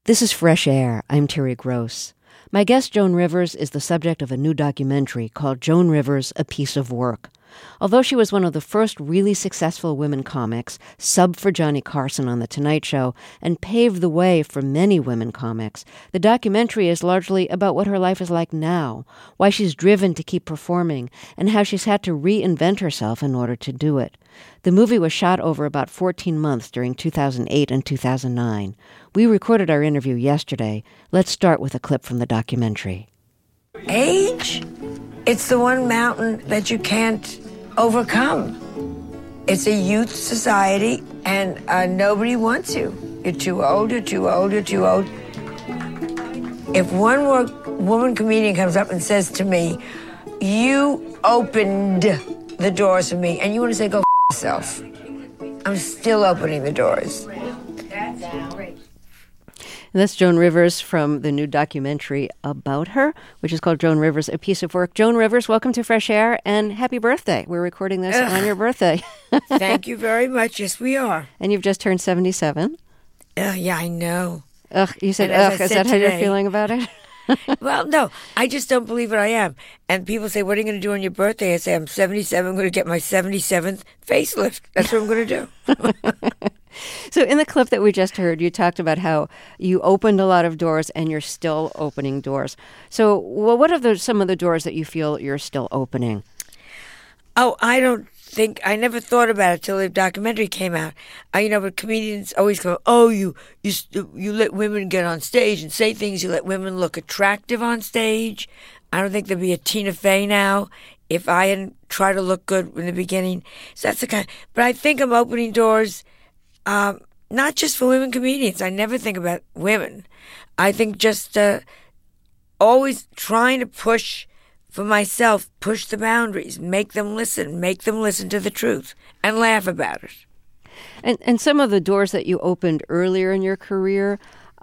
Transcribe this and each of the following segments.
This is Fresh Air. I'm Terry Gross. My guest, Joan Rivers, is the subject of a new documentary called Joan Rivers, A Piece of Work. Although she was one of the first really successful women comics, subbed for Johnny Carson on The Tonight Show, and paved the way for many women comics, the documentary is largely about what her life is like now, why she's driven to keep performing, and how she's had to reinvent herself in order to do it. The movie was shot over about 14 months during 2008 and 2009. We recorded our interview yesterday. Let's start with a clip from the documentary. Age? It's the one mountain that you can't overcome. It's a youth society, and nobody wants you. You're too old, you're too old, you're too old. If one more woman comedian comes up and says to me, you opened the doors for me, and you want to say, go f*** yourself. I'm still opening the doors. That's outrageous. And that's Joan Rivers from the new documentary about her, which is called Joan Rivers, A Piece of Work. Joan Rivers, welcome to Fresh Air, and happy birthday. We're recording this on your birthday. Thank you very much. Yes, we are. And you've just turned 77. Yeah, I know. You said, is that how you're feeling about it? Well, no, I just don't believe it. I am. And people say, what are you going to do on your birthday? I say, I'm 77. I'm going to get my 77th facelift. That's what I'm going to do. So in the clip that we just heard, you talked about how you opened a lot of doors and you're still opening doors. So what are some of the doors that you feel you're still opening? Oh, I never thought about it till the documentary came out. But comedians always go, oh, you let women get on stage and say things. You let women look attractive on stage. I don't think there'd be a Tina Fey now if I hadn't tried to look good in the beginning. So that's the kind. But I think I'm opening doors, not just for women comedians. I never think about women. I think just always trying to push for myself, push the boundaries, make them listen to the truth, and laugh about it. And some of the doors that you opened earlier in your career,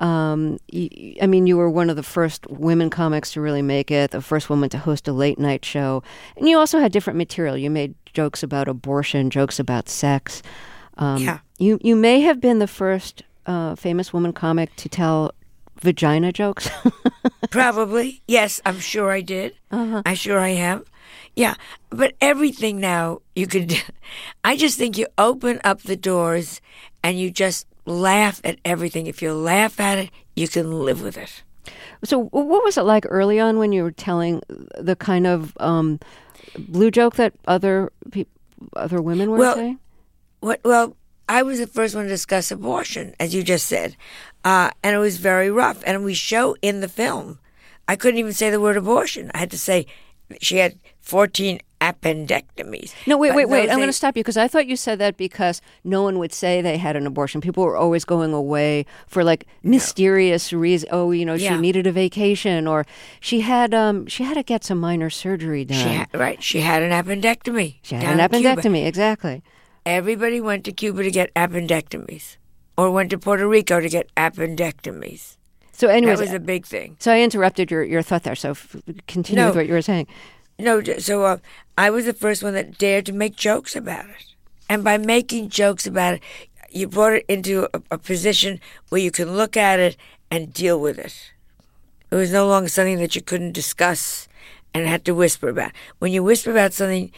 you were one of the first women comics to really make it, the first woman to host a late night show. And you also had different material. You made jokes about abortion, jokes about sex. Yeah. You may have been the first famous woman comic to tell vagina jokes. Probably. Yes, I'm sure I did. Uh-huh. I'm sure I have. Yeah, but everything now you could... I just think you open up the doors and you just laugh at everything. If you laugh at it, you can live with it. So what was it like early on when you were telling the kind of blue joke that other women were saying? Well, I was the first one to discuss abortion, as you just said, and it was very rough. And we show in the film, I couldn't even say the word abortion. I had to say she had 14 appendectomies. No, wait. I'm going to stop you because I thought you said that because no one would say they had an abortion. People were always going away for mysterious reasons. Oh, she needed a vacation, or she had to get some minor surgery done. She had an appendectomy. She had an appendectomy, Cuba. Exactly. Everybody went to Cuba to get appendectomies, or went to Puerto Rico to get appendectomies. So, anyways, that was a big thing. So I interrupted your thought there. So continue with what you were saying. No, so I was the first one that dared to make jokes about it, and by making jokes about it, you brought it into a position where you can look at it and deal with it. It was no longer something that you couldn't discuss and had to whisper about. When you whisper about something,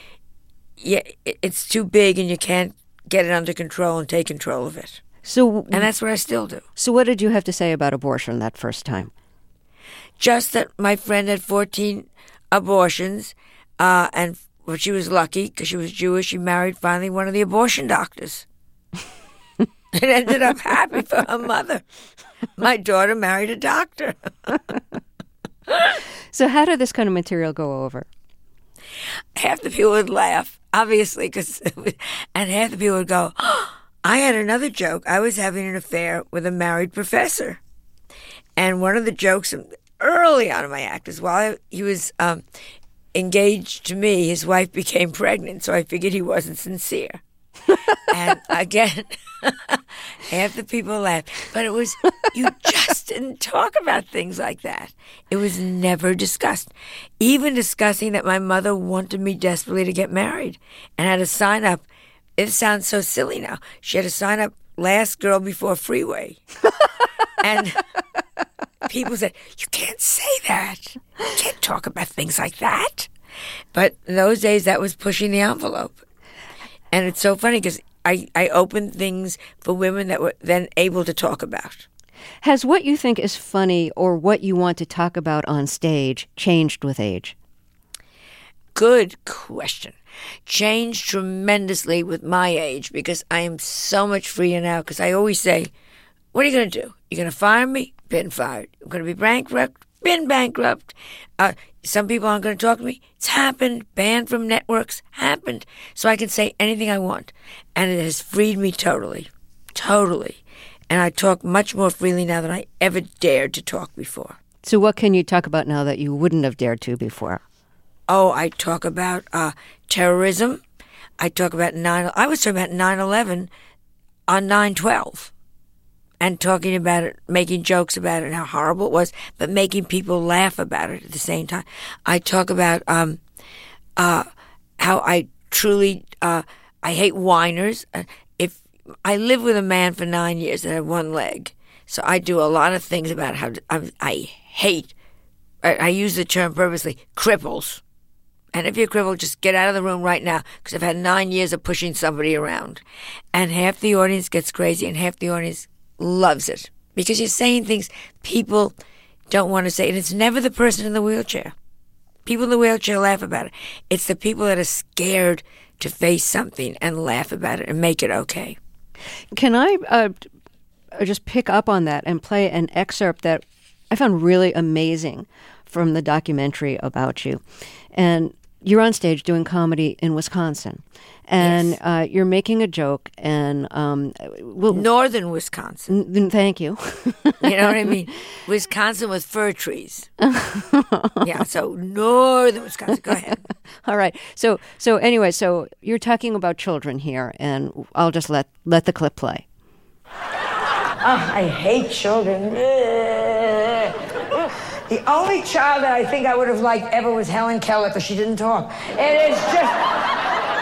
it's too big and you can't get it under control and take control of it. And that's what I still do. So what did you have to say about abortion that first time? Just that my friend had 14 abortions, and she was lucky because she was Jewish. She married finally one of the abortion doctors. It ended up happy for her mother. My daughter married a doctor. So how did this kind of material go over? Half the people would laugh, obviously, and half the people would go, oh, I had another joke. I was having an affair with a married professor. And one of the jokes early on in my act is while he was engaged to me, his wife became pregnant, so I figured he wasn't sincere. And again, half the people laughed. But it was, you just didn't talk about things like that. It was never discussed. Even discussing that my mother wanted me desperately to get married and had to sign up. It sounds so silly now. She had to sign up last girl before freeway. And people said, "You can't say that. You can't talk about things like that." But in those days, that was pushing the envelope. And it's so funny because I opened things for women that were then able to talk about. Has what you think is funny or what you want to talk about on stage changed with age? Good question. Changed tremendously with my age because I am so much freer now because I always say, what are you going to do? You're going to fire me? Been fired. I'm going to be bankrupt? Been bankrupt. Some people aren't going to talk to me. It's happened. Banned from networks. Happened. So I can say anything I want. And it has freed me totally. Totally. And I talk much more freely now than I ever dared to talk before. So what can you talk about now that you wouldn't have dared to before? Oh, I talk about terrorism. I talk about I was talking about 9/11 on 9/12. And talking about it, making jokes about it, and how horrible it was, but making people laugh about it at the same time. I talk about how I truly I hate whiners. If I lived with a man for 9 years that had one leg, so I do a lot of things about how I hate. I use the term purposely, cripples. And if you're crippled, just get out of the room right now, because I've had 9 years of pushing somebody around, and half the audience gets crazy, and half the audience loves it because you're saying things people don't want to say. And it's never the person in the wheelchair. People in the wheelchair laugh about it. It's the people that are scared to face something and laugh about it and make it okay. Can I just pick up on that and play an excerpt that I found really amazing from the documentary about you? And you're on stage doing comedy in Wisconsin. And yes. You're making a joke, and northern Wisconsin. Thank you. You know what I mean? Wisconsin with fir trees. Yeah, so northern Wisconsin. Go ahead. All right. So anyway, so you're talking about children here, and I'll just let the clip play. I hate children. The only child that I think I would have liked ever was Helen Keller, because she didn't talk. And it's just...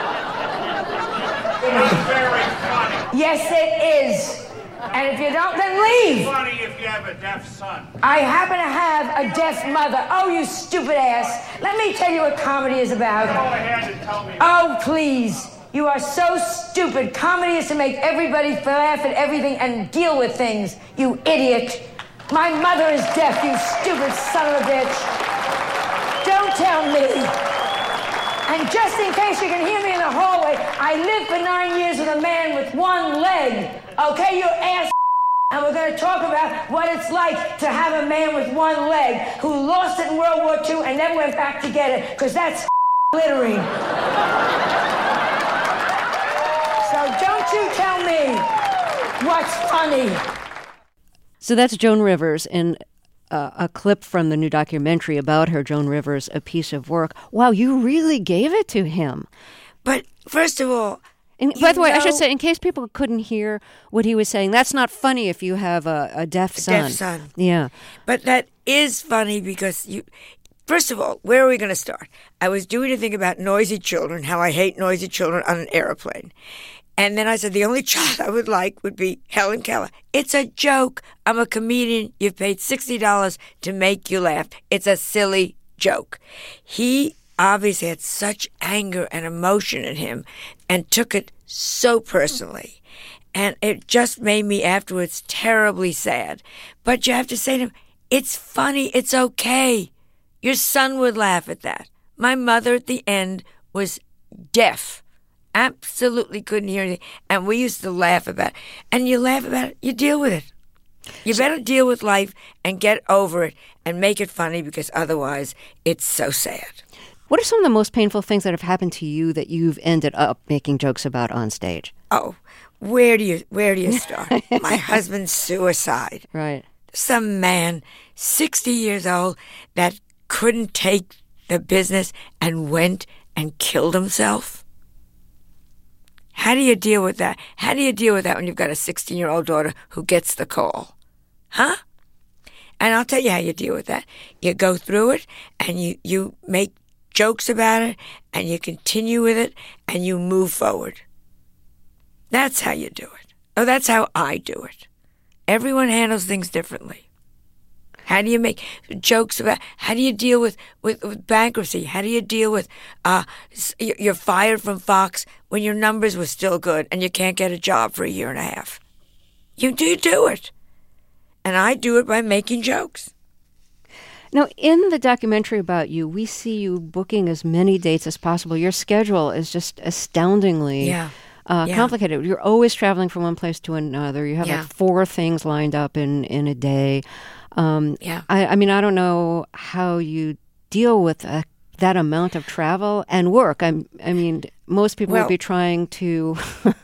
It's very funny. Yes, it is. And if you don't, then leave. It's funny if you have a deaf son. I happen to have a deaf mother. Oh, you stupid ass. Let me tell you what comedy is about. Go ahead and tell me. Oh, please. You are so stupid. Comedy is to make everybody laugh at everything and deal with things, you idiot. My mother is deaf, you stupid son of a bitch. Don't tell me. And just in case you can hear me in the hallway, I lived for 9 years with a man with one leg. Okay, you ass. And we're going to talk about what it's like to have a man with one leg who lost it in World War II and never went back to get it, because that's littering. So don't you tell me what's funny. So that's Joan Rivers in a clip from the new documentary about her, Joan Rivers, A Piece of Work. Wow, you really gave it to him. But first of all... By the way, I should say, in case people couldn't hear what he was saying, that's not funny if you have a deaf son. Deaf son. Yeah. But that is funny because you... First of all, where are we going to start? I was doing a thing about noisy children, how I hate noisy children on an airplane. And then I said, the only child I would like would be Helen Keller. It's a joke. I'm a comedian. You've paid $60 to make you laugh. It's a silly joke. He obviously had such anger and emotion in him and took it so personally. And it just made me afterwards terribly sad. But you have to say to him, it's funny. It's okay. Your son would laugh at that. My mother at the end was deaf. Absolutely couldn't hear anything. And we used to laugh about it. And you laugh about it, you deal with it. You better deal with life and get over it and make it funny, because otherwise it's so sad. What are some of the most painful things that have happened to you that you've ended up making jokes about on stage? Oh, where do you start? My husband's suicide. Right. Some man, 60 years old, that couldn't take the business and went and killed himself. How do you deal with that? How do you deal with that when you've got a 16-year-old daughter who gets the call? Huh? And I'll tell you how you deal with that. You go through it, and you make jokes about it, and you continue with it, and you move forward. That's how you do it. Oh, that's how I do it. Everyone handles things differently. How do you make jokes about, how do you deal with bankruptcy? How do you deal with, you're fired from Fox when your numbers were still good and you can't get a job for a year and a half? You do it. And I do it by making jokes. Now, in the documentary about you, we see you booking as many dates as possible. Your schedule is just astoundingly complicated. You're always traveling from one place to another. You have like 4 things lined up in a day. I mean, I don't know how you deal with that amount of travel and work. I mean, most people would be trying to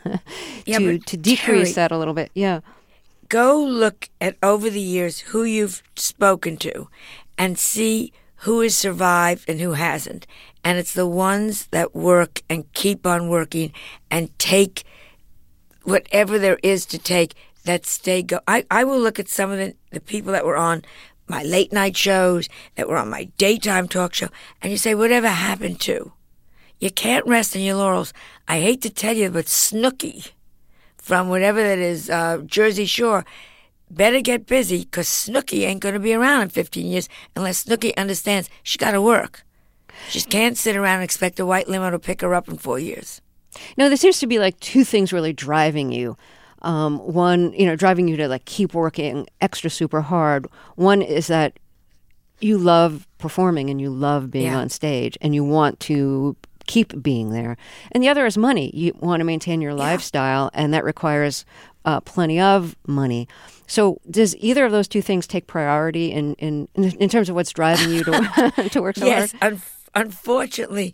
to decrease that a little bit. Yeah. Go look at over the years who you've spoken to and see who has survived and who hasn't. And it's the ones that work and keep on working and take whatever there is to take that stay go. I will look at some of the people that were on my late night shows, that were on my daytime talk show, and you say, whatever happened to? You can't rest on your laurels. I hate to tell you, but Snooki from whatever that is, Jersey Shore, better get busy, because Snooki ain't going to be around in 15 years unless Snooki understands she got to work. She can't sit around and expect a white limo to pick her up in 4 years. No, there seems to be like 2 things really driving you. One, driving you to like keep working extra super hard. One is that you love performing and you love being on stage and you want to keep being there. And the other is money. You want to maintain your lifestyle, and that requires plenty of money. So does either of those 2 things take priority in terms of what's driving you to to work so hard? Yes, unfortunately,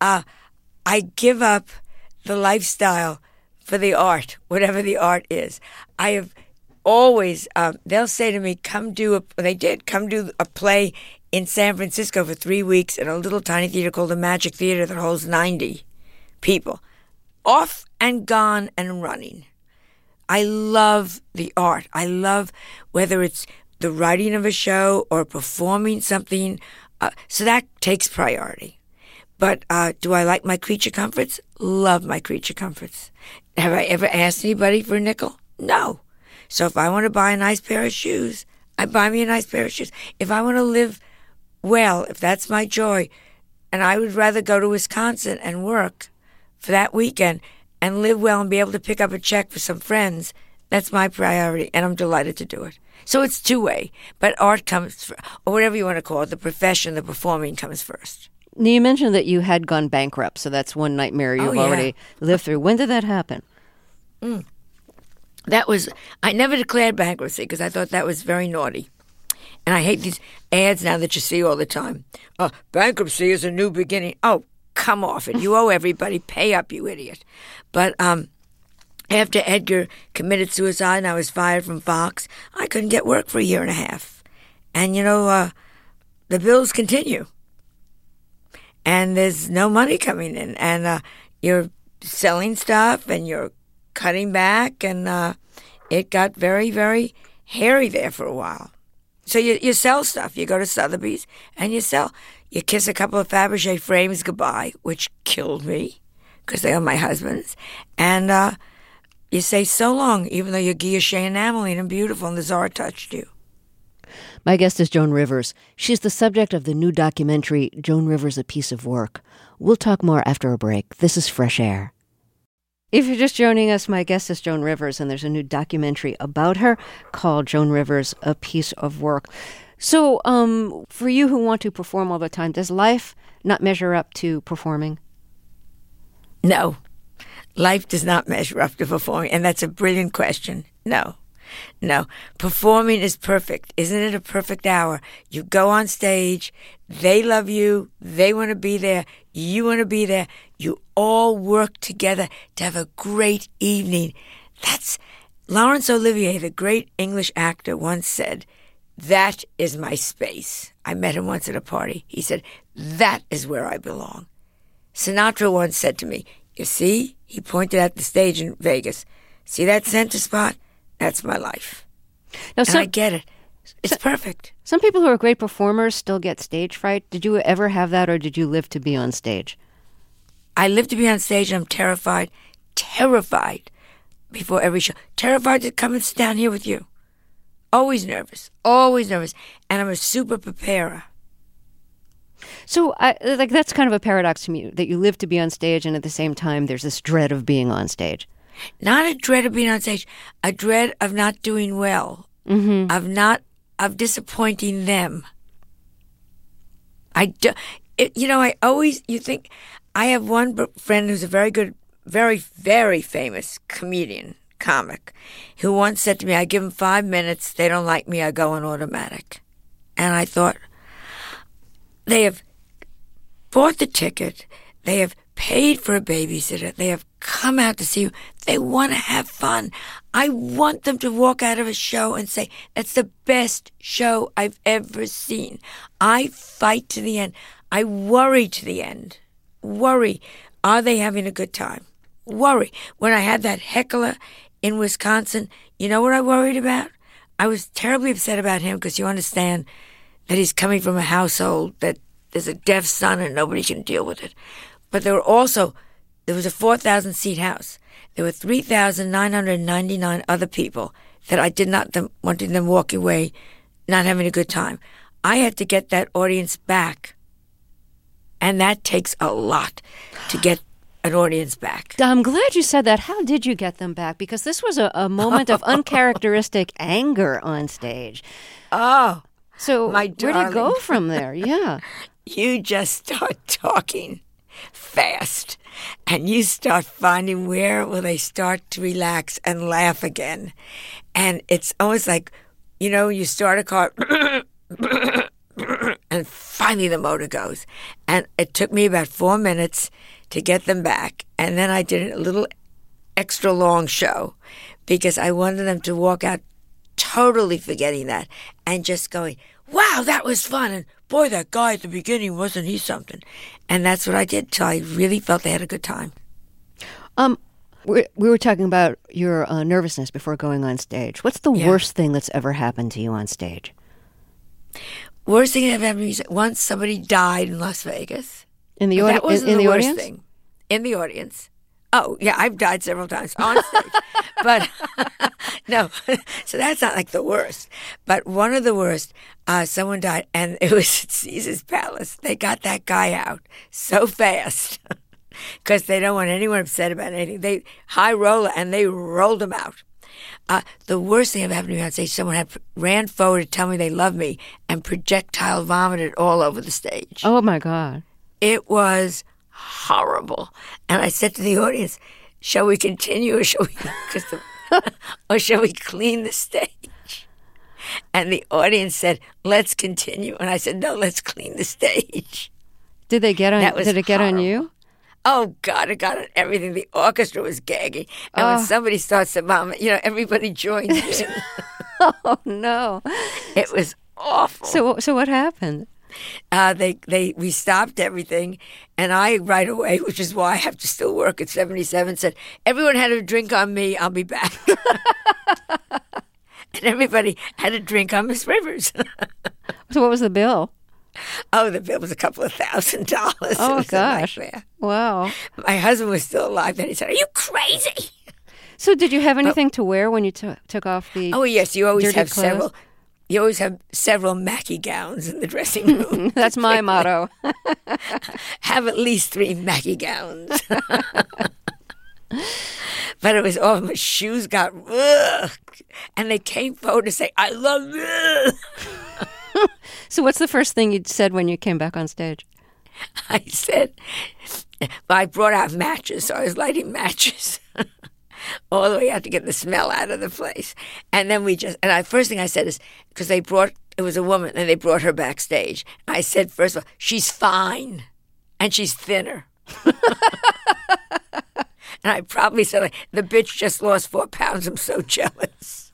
I give up the lifestyle for the art, whatever the art is. I have always, they'll say to me, come do a play in San Francisco for 3 weeks at a little tiny theater called the Magic Theater that holds 90 people. Off and gone and running. I love the art. I love whether it's the writing of a show or performing something. So that takes priority. But do I like my creature comforts? Love my creature comforts. Have I ever asked anybody for a nickel? No. So if I want to buy a nice pair of shoes, I buy me a nice pair of shoes. If I want to live well, if that's my joy, and I would rather go to Wisconsin and work for that weekend and live well and be able to pick up a check for some friends, that's my priority, and I'm delighted to do it. So it's 2-way, but art comes, or whatever you want to call it, the profession, the performing comes first. Now, you mentioned that you had gone bankrupt, so that's one nightmare you've already lived through. When did that happen? I never declared bankruptcy because I thought that was very naughty. And I hate these ads now that you see all the time. Bankruptcy is a new beginning. Oh, come off it. You owe everybody. Pay up, you idiot. But after Edgar committed suicide and I was fired from Fox, I couldn't get work for a year and a half. And, the bills continue. And there's no money coming in. And you're selling stuff and you're cutting back. And it got very, very hairy there for a while. So you sell stuff. You go to Sotheby's and you sell. You kiss a couple of Fabergé frames goodbye, which killed me because they are my husband's. And you say so long, even though you're guilloche enameling and beautiful and the Tsar touched you. My guest is Joan Rivers. She's the subject of the new documentary, Joan Rivers, A Piece of Work. We'll talk more after a break. This is Fresh Air. If you're just joining us, my guest is Joan Rivers, and there's a new documentary about her called Joan Rivers, A Piece of Work. So for you who want to perform all the time, does life not measure up to performing? No. Life does not measure up to performing, and that's a brilliant question. No. Performing is perfect. Isn't it a perfect hour? You go on stage, they love you, they want to be there, you want to be there, you all work together to have a great evening. That's Laurence Olivier, the great English actor, once said, "That is my space." I met him once at a party. He said, "That is where I belong." Sinatra once said to me, "You see," he pointed at the stage in Vegas, "see that center spot? That's my life." Now, and I get it. It's perfect. Some people who are great performers still get stage fright. Did you ever have that, or did you live to be on stage? I live to be on stage, and I'm terrified before every show. Terrified to come and sit down here with you. Always nervous. Always nervous. And I'm a super preparer. So, that's kind of a paradox to me, that you live to be on stage, and at the same time, there's this dread of being on stage. Not a dread of being on stage, a dread of not doing well, of disappointing them. You think, I have one friend who's a very good, very, very famous comedian, comic, who once said to me, I give them 5 minutes, they don't like me, I go on automatic. And I thought, they have bought the ticket, they have paid for a babysitter, they have come out to see you, they want to have fun. I want them to walk out of a show and say, that's the best show I've ever seen. I fight to the end. I worry to the end. Worry. Are they having a good time? Worry. When I had that heckler in Wisconsin, you know what I worried about? I was terribly upset about him because you understand that he's coming from a household that there's a deaf son and nobody can deal with it. But there was a 4,000-seat house. There were 3,999 other people that I did not wanting them walking away not having a good time. I had to get that audience back. And that takes a lot to get an audience back. I'm glad you said that. How did you get them back? Because this was a moment of uncharacteristic anger on stage. Oh, so my where do you go from there? Yeah. You just start talking fast, and you start finding where will they start to relax and laugh again. And it's almost like, you start a car, and finally the motor goes. And it took me about 4 minutes to get them back. And then I did a little extra long show because I wanted them to walk out totally forgetting that and just going, wow, that was fun. And boy, that guy at the beginning, wasn't he something? And that's what I did till I really felt they had a good time. We were talking about your nervousness before going on stage. What's the worst thing that's ever happened to you on stage? Worst thing that ever happened to me is once somebody died in Las Vegas. In the audience? That wasn't the worst thing. In the audience. Oh, yeah, I've died several times on stage. But, no, so that's not like the worst. But one of the worst, someone died, and it was at Caesar's Palace. They got that guy out so fast because they don't want anyone upset about anything. They high roller, and they rolled him out. The worst thing that happened to me on stage, someone ran forward to tell me they loved me and projectile vomited all over the stage. Oh, my God. It was horrible. And I said to the audience, shall we continue or shall we clean the stage? And the audience said, let's continue. And I said, no, let's clean the stage. Did it get on you? Oh, God, it got on everything. The orchestra was gagging. And when somebody starts to vomit, everybody joins in. Oh, no. It was awful. So what happened? We stopped everything, and I right away, which is why I have to still work at 77, said, everyone had a drink on me, I'll be back. And everybody had a drink on Miss Rivers. So what was the bill? Oh, the bill was a couple of $1,000. Oh, gosh. Wow. My husband was still alive then. He said, are you crazy? So did you have anything to wear when you took off the Oh, yes. You always have clothes? several. You always have several Mackie gowns in the dressing room. That's my motto. Have at least 3 Mackie gowns. But it was all my shoes got ugh, and they came forward to say, I love you. So what's the first thing you said when you came back on stage? I said, I brought out matches, so I was lighting matches. All the way out to get the smell out of the place. And then first thing I said is, because it was a woman, and they brought her backstage. I said, first of all, she's fine, and she's thinner. And I probably said, the bitch just lost 4 pounds, I'm so jealous.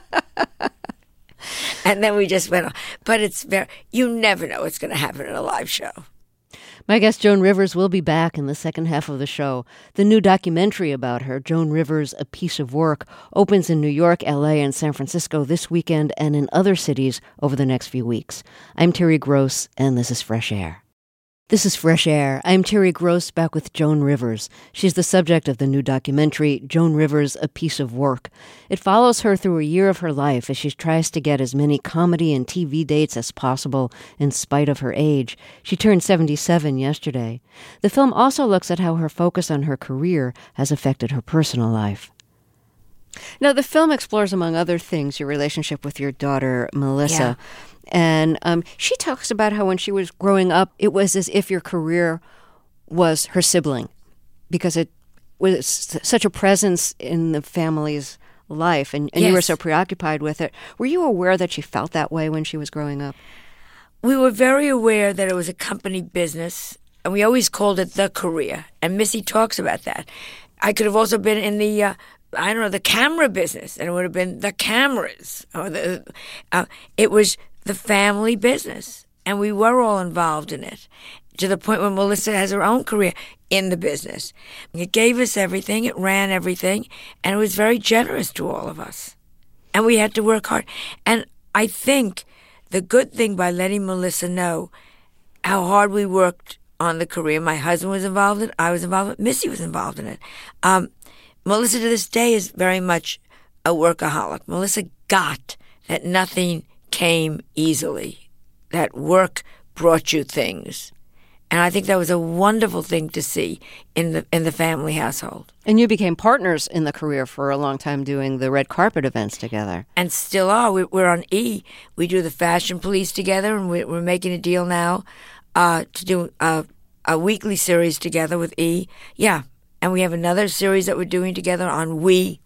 And then we just went on. But you never know what's going to happen in a live show. My guest, Joan Rivers, will be back in the second half of the show. The new documentary about her, Joan Rivers, A Piece of Work, opens in New York, L.A., and San Francisco this weekend and in other cities over the next few weeks. I'm Terry Gross, and this is Fresh Air. This is Fresh Air. I'm Terry Gross, back with Joan Rivers. She's the subject of the new documentary, Joan Rivers, A Piece of Work. It follows her through a year of her life as she tries to get as many comedy and TV dates as possible in spite of her age. She turned 77 yesterday. The film also looks at how her focus on her career has affected her personal life. Now, the film explores, among other things, your relationship with your daughter, Melissa. Yeah. And she talks about how when she was growing up, it was as if your career was her sibling because it was such a presence in the family's life, and Yes. you were so preoccupied with it. Were you aware that she felt that way when she was growing up? We were very aware that it was a company business, and we always called it the career. And Missy talks about that. I could have also been in the, the camera business, and it would have been the cameras. Or it was the family business, and we were all involved in it, to the point where Melissa has her own career in the business. It gave us everything, it ran everything, and it was very generous to all of us. And we had to work hard. And I think the good thing by letting Melissa know how hard we worked on the career, my husband was involved in it, I was involved in it, Missy was involved in it. Melissa to this day is very much a workaholic. Melissa got that nothing came easily, that work brought you things. And I think that was a wonderful thing to see in the family household. And you became partners in the career for a long time doing the red carpet events together. And still are. We're on E. We do the Fashion Police together, and we're making a deal now to do a weekly series together with E. Yeah, and we have another series that we're doing together on We.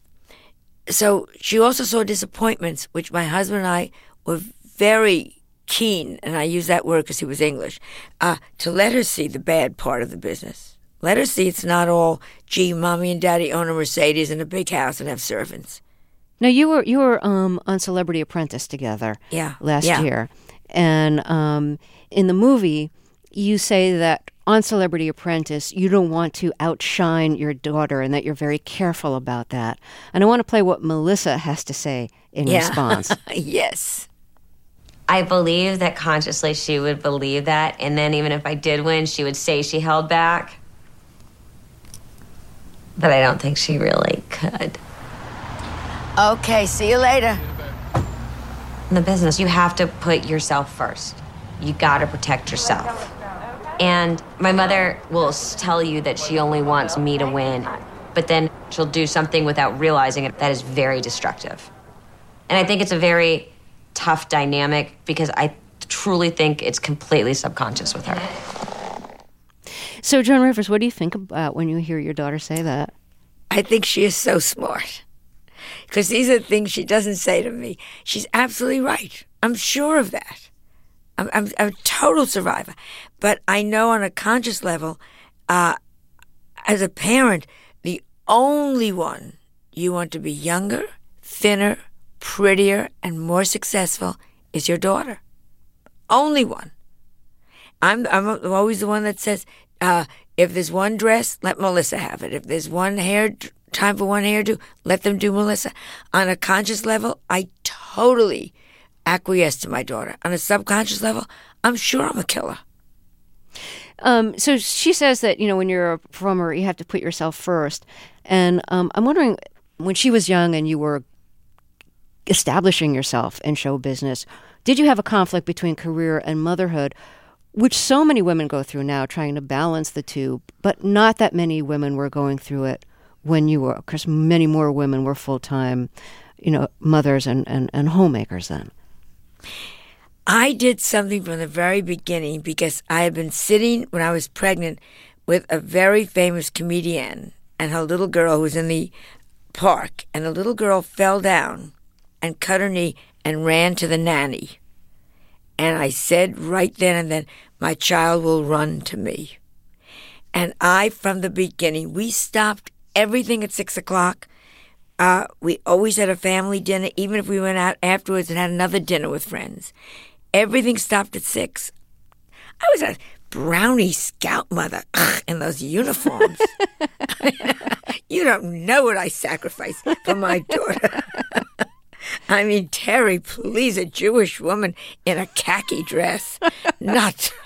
So she also saw disappointments, which my husband and I were very keen, and I use that word because he was English, to let her see the bad part of the business. Let her see it's not all, gee, Mommy and Daddy own a Mercedes and a big house and have servants. Now, you were on Celebrity Apprentice together last year. And in the movie, you say that on Celebrity Apprentice, you don't want to outshine your daughter and that you're very careful about that. And I want to play what Melissa has to say in response. Yes. I believe that consciously she would believe that, and then even if I did win, she would say she held back. But I don't think she really could. Okay, see you later. In the business, you have to put yourself first. You gotta protect yourself. And my mother will tell you that she only wants me to win, but then she'll do something without realizing it that is very destructive. And I think it's a very tough dynamic because I truly think it's completely subconscious with her. So, Joan Rivers, what do you think about when you hear your daughter say that? I think she is so smart. Because these are things she doesn't say to me. She's absolutely right. I'm sure of that. I'm a total survivor. But I know on a conscious level, as a parent, the only one you want to be younger, thinner, prettier, and more successful is your daughter. Only one. I'm always the one that says, if there's one dress, let Melissa have it. If there's time for one hairdo, let them do Melissa. On a conscious level, I totally acquiesce to my daughter. On a subconscious level, I'm sure I'm a killer. So she says that, when you're a performer, you have to put yourself first. And I'm wondering, when she was young and you were establishing yourself in show business, did you have a conflict between career and motherhood, which so many women go through now, trying to balance the two, but not that many women were going through it when you were, because many more women were full-time, mothers and homemakers then? I did something from the very beginning because I had been sitting when I was pregnant with a very famous comedian and her little girl who was in the park, and the little girl fell down and cut her knee and ran to the nanny. And I said right then and then, my child will run to me. And from the beginning, we stopped everything at 6 o'clock. We always had a family dinner, even if we went out afterwards and had another dinner with friends. Everything stopped at 6. I was a brownie scout mother in those uniforms. You don't know what I sacrificed for my daughter. I mean, Terry, please, a Jewish woman in a khaki dress. Not.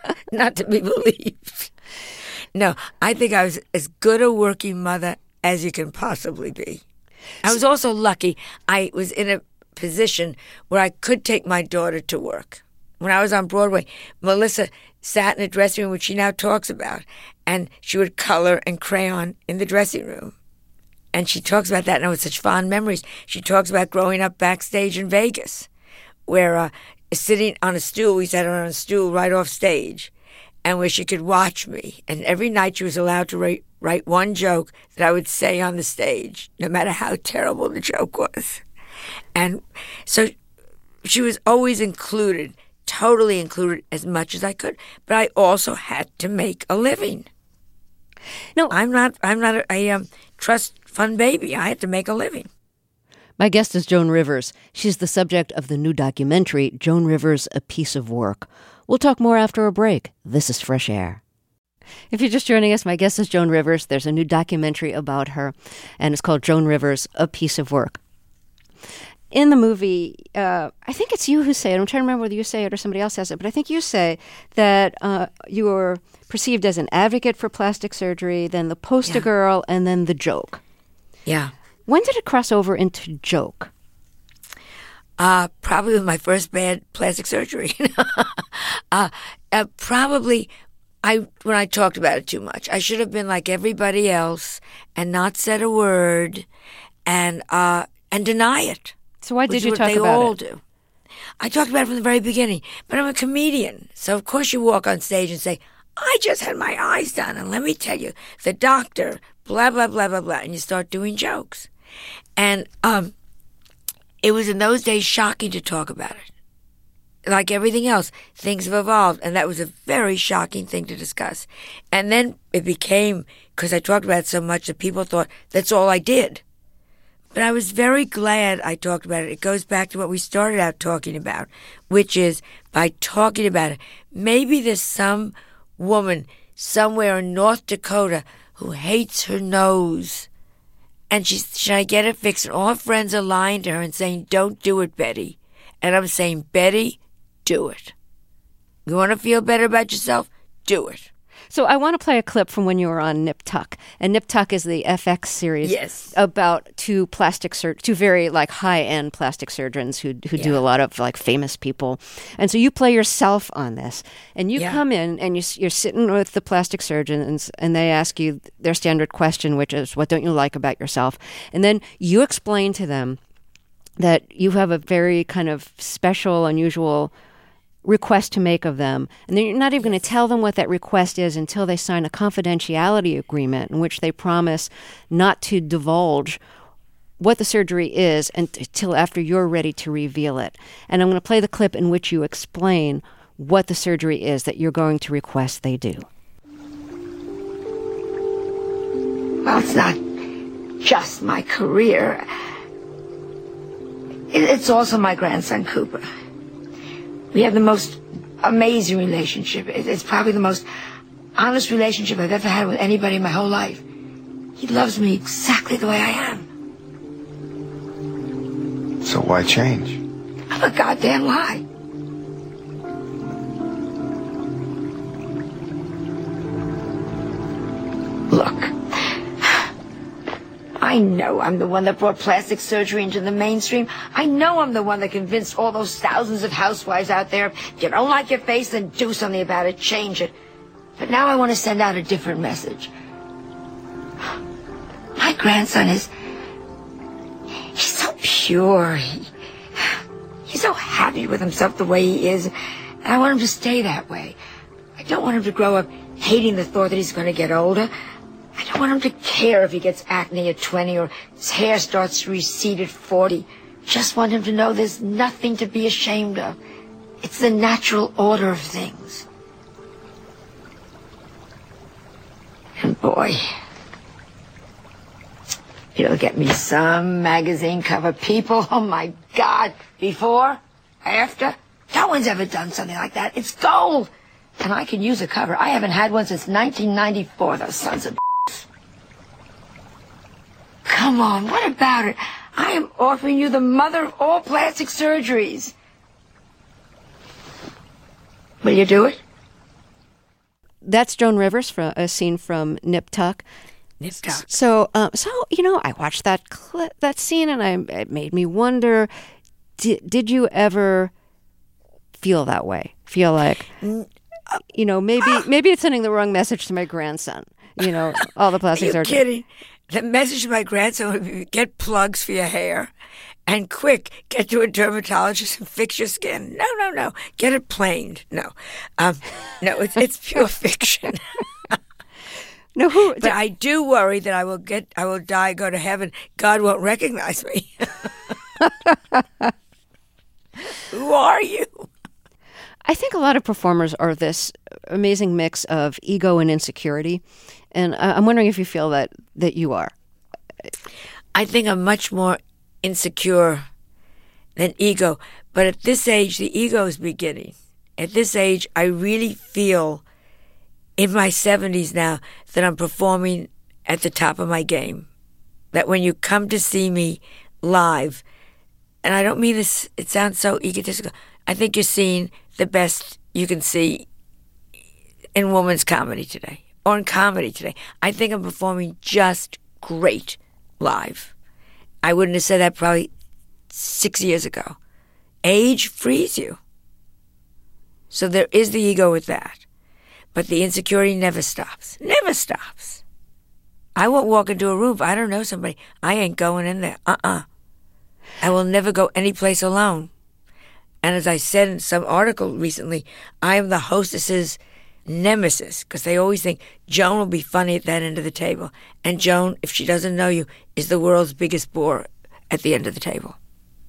not to be believed. No, I think I was as good a working mother as you can possibly be. I was also lucky. I was in a position where I could take my daughter to work. When I was on Broadway, Melissa sat in a dressing room, which she now talks about, and she would color and crayon in the dressing room. And she talks about that now with such fond memories. She talks about growing up backstage in Vegas, where sitting on a stool, we sat on a stool right off stage, and where she could watch me. And every night she was allowed to write one joke that I would say on the stage, no matter how terrible the joke was. And so she was always included, totally included as much as I could. But I also had to make a living. No, I'm not a trust fund baby. I had to make a living. My guest is Joan Rivers. She's the subject of the new documentary, Joan Rivers, A Piece of Work. We'll talk more after a break. This is Fresh Air. If you're just joining us, my guest is Joan Rivers. There's a new documentary about her, and it's called Joan Rivers, A Piece of Work. In the movie, I think it's you who say it. I'm trying to remember whether you say it or somebody else says it, but I think you say that you were perceived as an advocate for plastic surgery, then the poster girl, and then the joke. Yeah. When did it cross over into joke? Probably with my first bad plastic surgery. Probably when I talked about it too much. I should have been like everybody else and not said a word and deny it. So why did you talk about it? They all do. I talked about it from the very beginning, but I'm a comedian. So of course you walk on stage and say, I just had my eyes done, and let me tell you, the doctor, blah, blah, blah, blah, blah, and you start doing jokes. And it was in those days shocking to talk about it. Like everything else, things have evolved, and that was a very shocking thing to discuss. And then it became, because I talked about it so much, that people thought that's all I did. But I was very glad I talked about it. It goes back to what we started out talking about, which is by talking about it, maybe there's some woman somewhere in North Dakota who hates her nose. And she's trying to get it fixed. And all her friends are lying to her and saying, don't do it, Betty. And I'm saying, Betty, do it. You want to feel better about yourself? Do it. So I want to play a clip from when you were on Nip Tuck. And Nip Tuck is the FX series about two very like high-end plastic surgeons who do a lot of like famous people. And so you play yourself on this. And you come in and you're sitting with the plastic surgeons and they ask you their standard question, which is, what don't you like about yourself? And then you explain to them that you have a very kind of special, unusual request to make of them. And then you're not even going to tell them what that request is until they sign a confidentiality agreement in which they promise not to divulge what the surgery is until after you're ready to reveal it. And I'm going to play the clip in which you explain what the surgery is that you're going to request they do. Well, it's not just my career. It's also my grandson, Cooper. We have the most amazing relationship. It's probably the most honest relationship I've ever had with anybody in my whole life. He loves me exactly the way I am. So why change? I'm a goddamn lie. Look, I know I'm the one that brought plastic surgery into the mainstream. I know I'm the one that convinced all those thousands of housewives out there, if you don't like your face, then do something about it, change it. But now I want to send out a different message. My grandson he's so pure. He's so happy with himself the way he is. And I want him to stay that way. I don't want him to grow up hating the thought that he's going to get older. I don't want him to care if he gets acne at 20 or his hair starts to recede at 40. Just want him to know there's nothing to be ashamed of. It's the natural order of things. And boy, it'll get me some magazine cover. People, oh my God, before, after, no one's ever done something like that. It's gold. And I can use a cover. I haven't had one since 1994, those sons of Come on, what about it? I am offering you the mother of all plastic surgeries. Will you do it? that's Joan Rivers from a scene from Nip Tuck. Nip Tuck. So I watched that that scene, and it made me wonder: did you ever feel that way? Feel like, maybe it's sending the wrong message to my grandson. All the plastic surgery. Are you kidding? The message to my grandson would be: get plugs for your hair, and quick, get to a dermatologist and fix your skin. No, get it planed. No, it's pure fiction. No, but I do worry that I will die, go to heaven. God won't recognize me. Who are you? I think a lot of performers are this amazing mix of ego and insecurity, and I'm wondering if you feel that you are. I think I'm much more insecure than ego, but at this age, the ego is beginning. At this age, I really feel, in my 70s now, that I'm performing at the top of my game. That when you come to see me live, and I don't mean this, it sounds so egotistical, I think you're seeing the best you can see in women's comedy today, or in comedy today. I think I'm performing just great live. I wouldn't have said that probably 6 years ago. Age frees you. So there is the ego with that. But the insecurity never stops. Never stops. I won't walk into a room if I don't know somebody. I ain't going in there. I will never go anyplace alone. And as I said in some article recently, I am the hostess's nemesis, because they always think Joan will be funny at that end of the table. And Joan, if she doesn't know you, is the world's biggest bore at the end of the table.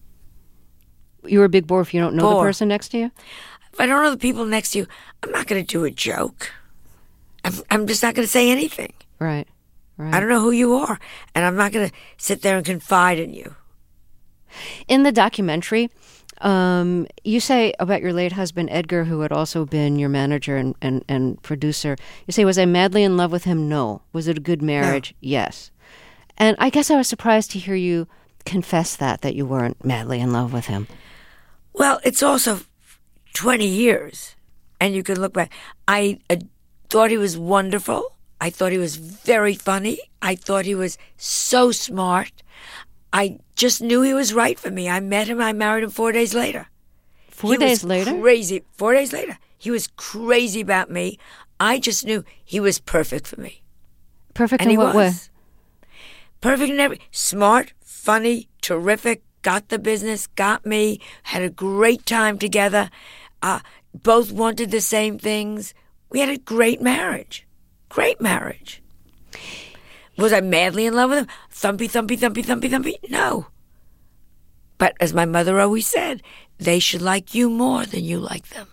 You're a big bore if you don't know the person next to you? If I don't know the people next to you, I'm not going to do a joke. I'm just not going to say anything. Right. I don't know who you are, and I'm not going to sit there and confide in you. In the documentary, you say about your late husband, Edgar, who had also been your manager and producer, you say, was I madly in love with him? No. Was it a good marriage? No. Yes. And I guess I was surprised to hear you confess that you weren't madly in love with him. Well, it's also 20 years, and you can look back. I thought he was wonderful. I thought he was very funny. I thought he was so smart. I just knew he was right for me. I met him. I married him 4 days later. 4 days later? Crazy. 4 days later. He was crazy about me. I just knew he was perfect for me. Perfect in what way? Perfect in every. Smart, funny, terrific, got the business, got me, had a great time together. Both wanted the same things. We had a great marriage. Great marriage. Was I madly in love with him? Thumpy, thumpy, thumpy, thumpy, thumpy? No. But as my mother always said, they should like you more than you like them.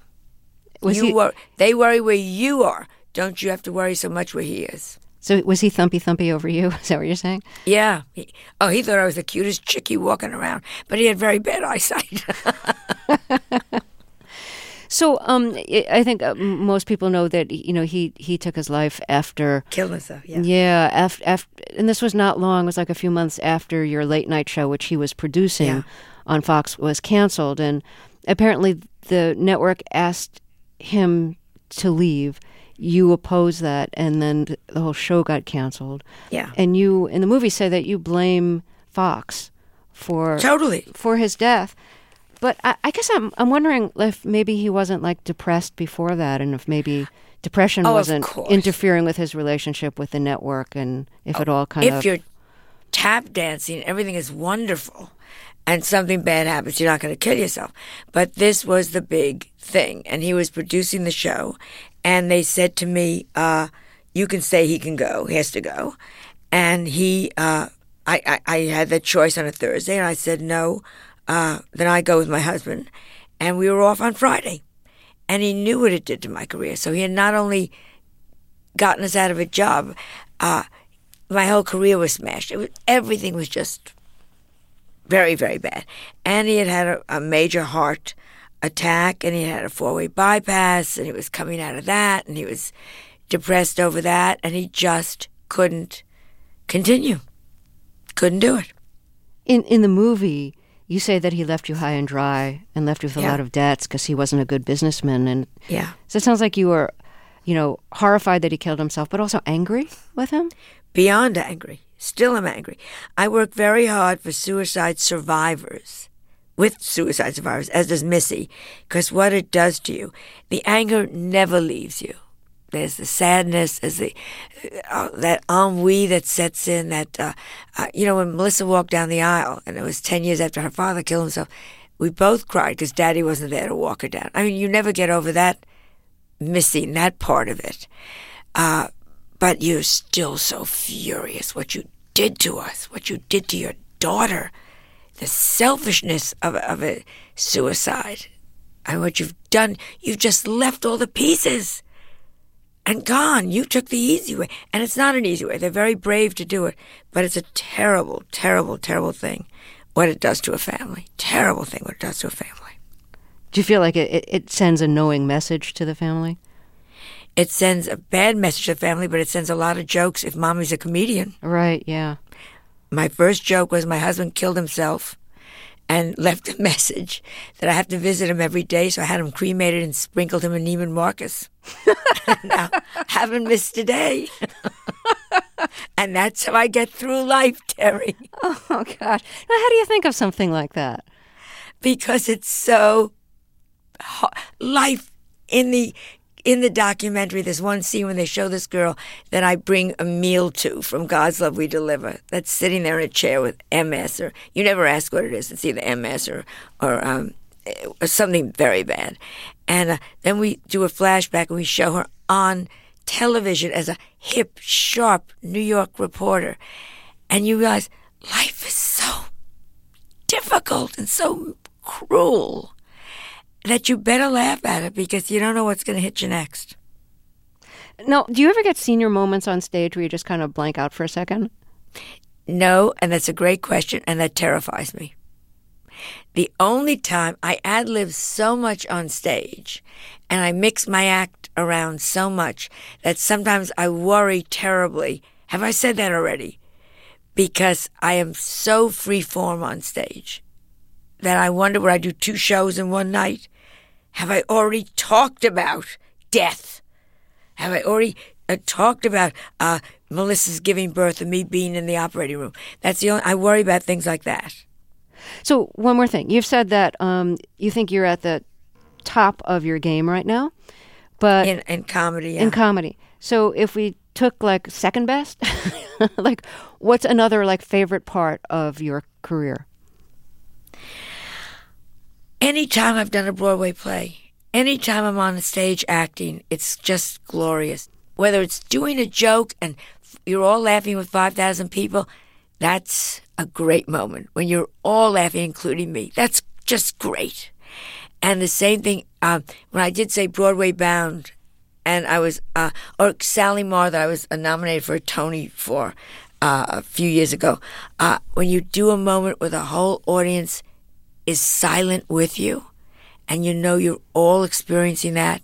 They worry where you are. Don't you have to worry so much where he is. So was he thumpy, thumpy over you? Is that what you're saying? Yeah. He thought I was the cutest chickie walking around, but he had very bad eyesight. So I think most people know that he took his life after killed himself. Yeah. Yeah. After, and this was not long. It was like a few months after your late night show, which he was producing on Fox, was canceled, and apparently the network asked him to leave. You opposed that, and then the whole show got canceled. Yeah. And you, in the movie, say that you blame Fox for his death. But I guess I'm wondering if maybe he wasn't like depressed before that, and if maybe depression wasn't interfering with his relationship with the network, and if it all kind of... If you're tap dancing, everything is wonderful, and something bad happens, you're not going to kill yourself. But this was the big thing, and he was producing the show, and they said to me, you can say he can go, he has to go. And I had that choice on a Thursday, and I said no. Then I go with my husband, and we were off on Friday. And he knew what it did to my career. So he had not only gotten us out of a job, my whole career was smashed. Everything was just very, very bad. And he had a major heart attack, and he had a 4-way bypass, and he was coming out of that, and he was depressed over that, and he just couldn't continue. Couldn't do it. In the movie, you say that he left you high and dry and left you with a lot of debts because he wasn't a good businessman. And so it sounds like you were horrified that he killed himself, but also angry with him? Beyond angry. Still am angry. I work very hard for suicide survivors, with suicide survivors, as does Missy, because what it does to you, the anger never leaves you. There's the sadness, there's that ennui that sets in, when Melissa walked down the aisle, and it was 10 years after her father killed himself, we both cried because Daddy wasn't there to walk her down. I mean, you never get over that, missing that part of it. But you're still so furious what you did to us, what you did to your daughter, the selfishness of a suicide. And what you've done, you've just left all the pieces and gone. You took the easy way. And it's not an easy way. They're very brave to do it. But it's a terrible, terrible, terrible thing what it does to a family. Terrible thing what it does to a family. Do you feel like it sends a knowing message to the family? It sends a bad message to the family, but it sends a lot of jokes if Mommy's a comedian. Right, yeah. My first joke was my husband killed himself and left a message that I have to visit him every day, so I had him cremated and sprinkled him in Neiman Marcus. Now, haven't missed a day. And that's how I get through life, Terry. Oh, gosh. Now, how do you think of something like that? Because it's so life in the documentary. There's one scene when they show this girl that I bring a meal to from God's Love We Deliver that's sitting there in a chair with MS, or you never ask what it is. It's either MS or something very bad. And then we do a flashback and we show her on television as a hip, sharp New York reporter. And you realize life is so difficult and so cruel that you better laugh at it because you don't know what's going to hit you next. No, do you ever get senior moments on stage where you just kind of blank out for a second? No, and that's a great question, and that terrifies me. The only time I ad-lib so much on stage and I mix my act around so much that sometimes I worry terribly. Have I said that already? Because I am so free-form on stage that I wonder, would I do 2 shows in one night? Have I already talked about death? Have I already talked about Melissa's giving birth and me being in the operating room? That's the only. I worry about things like that. So one more thing. You've said that you think you're at the top of your game right now, but in comedy, yeah. In comedy. So if we took like second best, like what's another like favorite part of your career? Anytime I've done a Broadway play, anytime I'm on the stage acting, it's just glorious. Whether it's doing a joke and you're all laughing with 5,000 people, that's a great moment. When you're all laughing, including me, that's just great. And the same thing, when I did say Broadway Bound, and I was, or Sally Marr that I was nominated for a Tony for a few years ago, when you do a moment where the whole audience is silent with you, and you know you're all experiencing that,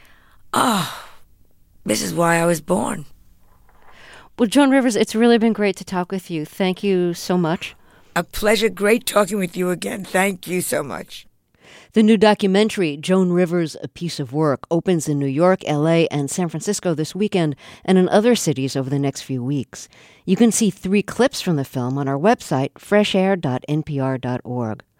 this is why I was born. Well, Joan Rivers, it's really been great to talk with you. Thank you so much. A pleasure. Great talking with you again. Thank you so much. The new documentary, Joan Rivers, A Piece of Work, opens in New York, L.A., and San Francisco this weekend and in other cities over the next few weeks. You can see 3 clips from the film on our website, freshair.npr.org.